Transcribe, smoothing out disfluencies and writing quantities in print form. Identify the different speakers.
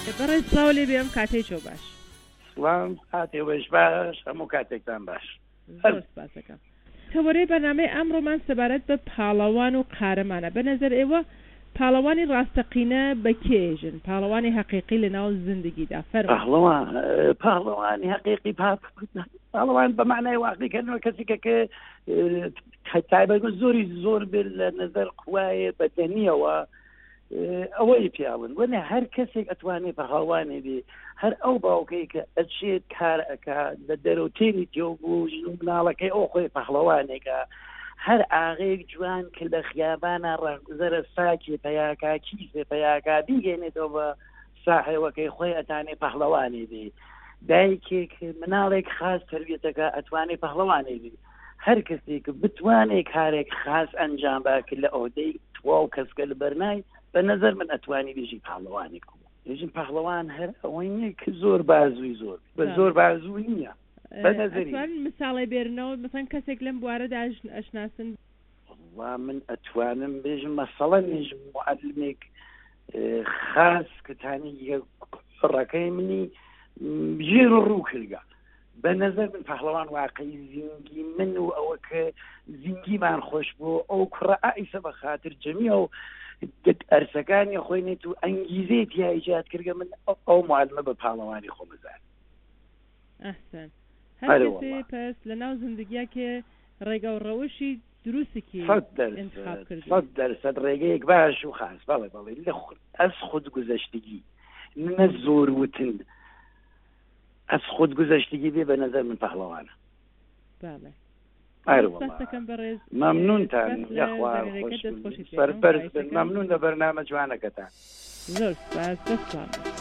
Speaker 1: بەڕێز سڵاو لێ بێم کاتێکۆ باش.
Speaker 2: سڵام هاتێوەش باش هەموو کاتێکتان باش.
Speaker 1: زۆر سپاسەکەم. تەوەرەی بەنامەی ئەمڕۆمان سەبارەت بە پاڵەوان و قارەمانە. بەنەزەر ئێوە پاڵەوانی ڕاستەقینە بە کێژن، پاڵەوانی حەقیقی لە ناو زیندگیدا
Speaker 2: فەرموویە. پاڵەوانی حەقیقی پاڵەوان بە معنای واقعیکردنەوە کەسێکە کە تایبەت زۆر بێت لە نەزەر قوایە بەدەنیەوە ئەوەی پیاون وەنێ هەر کەسێک ئەتوانێت پاڵەوانێ بێ، هەر ئەو باوکەی کە ئەچێت کار ئەکا لە دەرەوتێنی تێو بوو ژن و مناڵەکەی ئەو خۆی پەخڵەوانێکە، هەر ئاغەیەک جوان کە لە خیابانە ڕاگوزەرە ساکێ پەیاکا کیسێ پەیاکا بیگەێنێتەوە بە ساحێوەکەی خۆی ئەتانێ پەخڵەوانێ بێ، دایکێک مناڵێک خاص تربیەتەکە ئەتوانێ پەخڵەوانێ بێ، هەر کەسێک بتوانێت کارێک خاص ئەنجام باکرد لە ئەودەی تواو کەسکە لە بەرنای بە نەزەر من ئەتوانی بێژی پاڵەوانێک بوو. بێژین پەخڵەوان هەر ئەوەی نیە کە زۆر بازووی زۆر بە زۆر بازووی نییە.
Speaker 1: مثاڵی بێرنەوە مثلا کەسێک لەم بوارەدا ئەشناسن.
Speaker 2: والله من ئەتوانم بێژم مەسەڵە نێژم معلمێک خاص کەتانی ڕەکەی منی ژێر و ڕوو کردگە بە نەزەر من پەخڵەوان واقعی زینگی من و ئەوە کە زینگیمان خۆش بوو ئەو کوڕە ئایسە بە خاتر جەمیە و ئەرسەکانی خۆی نێت و ئەنگیزەی تیا ئیجاد کردگە من ئەو معلمە بە پاڵەوانی خۆ بزان.
Speaker 1: ئەحسن. هەر کەسێ پس لە ناو زیندگیە کە ڕێگە و ڕەوشی دروستێکی انتخاب کرد
Speaker 2: 100% ڕێگەیەک باش و خاص. بەڵێ لە ئەس خود گوزەشتگی نە زۆر وتن ئەس خود گوزەشتگی بێ بە نەزەر من پەخڵەوانە.
Speaker 1: بەڵێ
Speaker 2: مەمنونتان یەخوا سەرپەرست بن، مەمنون لە بەرنامە جوانەکەتان.
Speaker 1: زۆر سپاس.